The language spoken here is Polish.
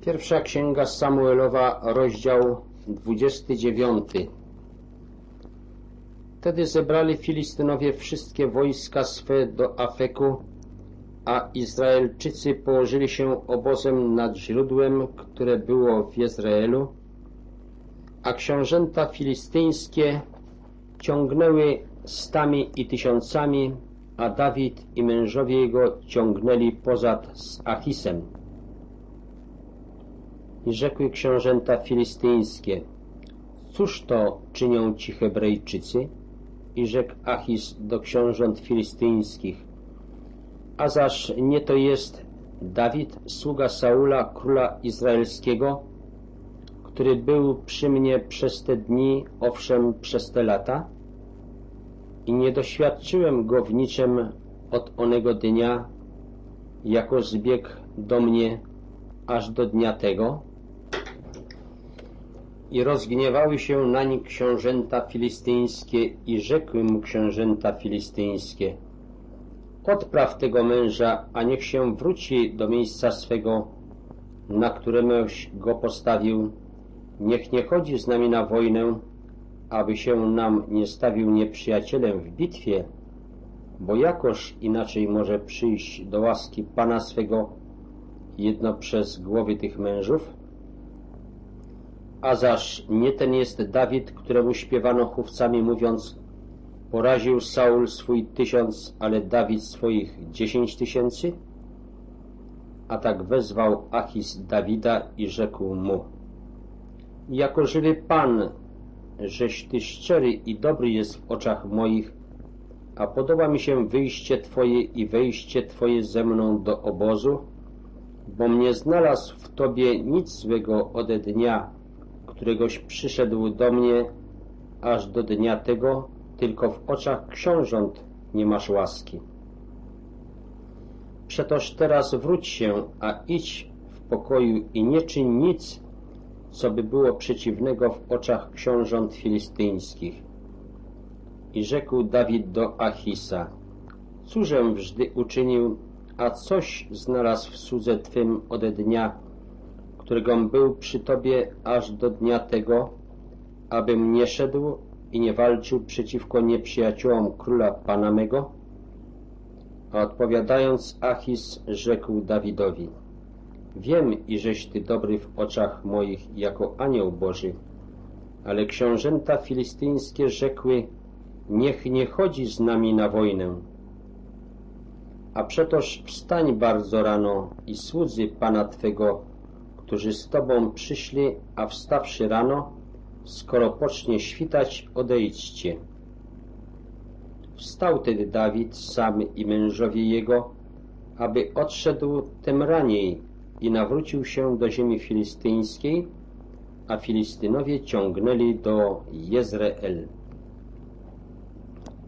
Pierwsza księga Samuelowa, rozdział 29. Wtedy zebrali Filistynowie wszystkie wojska swe do Afeku, a Izraelczycy położyli się obozem nad źródłem, które było w Jezreelu, a książęta filistyńskie ciągnęły stami i tysiącami, a Dawid i mężowie jego ciągnęli pozad z Achisem. I rzekły książęta filistyńskie: cóż to czynią ci Hebrejczycy? I rzekł Achis do książąt filistyńskich: a zaż nie to jest Dawid, sługa Saula, króla izraelskiego, który był przy mnie przez te dni, owszem, przez te lata? I nie doświadczyłem go w niczym od onego dnia, jako zbiegł do mnie aż do dnia tego. I rozgniewały się nań książęta filistyńskie i rzekły mu książęta filistyńskie: odpraw tego męża, a niech się wróci do miejsca swego, na któremeś go postawił. Niech nie chodzi z nami na wojnę, aby się nam nie stawił nieprzyjacielem w bitwie, bo jakoż inaczej może przyjść do łaski Pana swego jedno przez głowy tych mężów? A zaż nie ten jest Dawid, któremu śpiewano chówcami, mówiąc: poraził Saul swój 1000, ale Dawid swoich 10 000? A tak wezwał Achis Dawida i rzekł mu: jako żywy Pan, żeś ty szczery i dobry jest w oczach moich, a podoba mi się wyjście twoje i wejście twoje ze mną do obozu, bo mnie znalazł w tobie nic złego ode dnia, któregoś przyszedł do mnie, aż do dnia tego, tylko w oczach książąt nie masz łaski. Przetoż teraz wróć się, a idź w pokoju i nie czyń nic, co by było przeciwnego w oczach książąt filistyńskich. I rzekł Dawid do Achisa: cóżem wżdy uczynił, a coś znalazł w słudze twym ode dnia, któregom był przy tobie aż do dnia tego, abym nie szedł i nie walczył przeciwko nieprzyjaciołom króla Pana mego? A odpowiadając Achis rzekł Dawidowi: wiem, iżeś ty dobry w oczach moich jako anioł Boży, ale książęta filistyńskie rzekły: niech nie chodzi z nami na wojnę. A przetoż wstań bardzo rano i słudzy Pana Twego, którzy z Tobą przyszli, a wstawszy rano, skoro pocznie świtać, odejdźcie. Wstał tedy Dawid sam i mężowie jego, aby odszedł tem raniej i nawrócił się do ziemi filistyńskiej, a Filistynowie ciągnęli do Jezreel.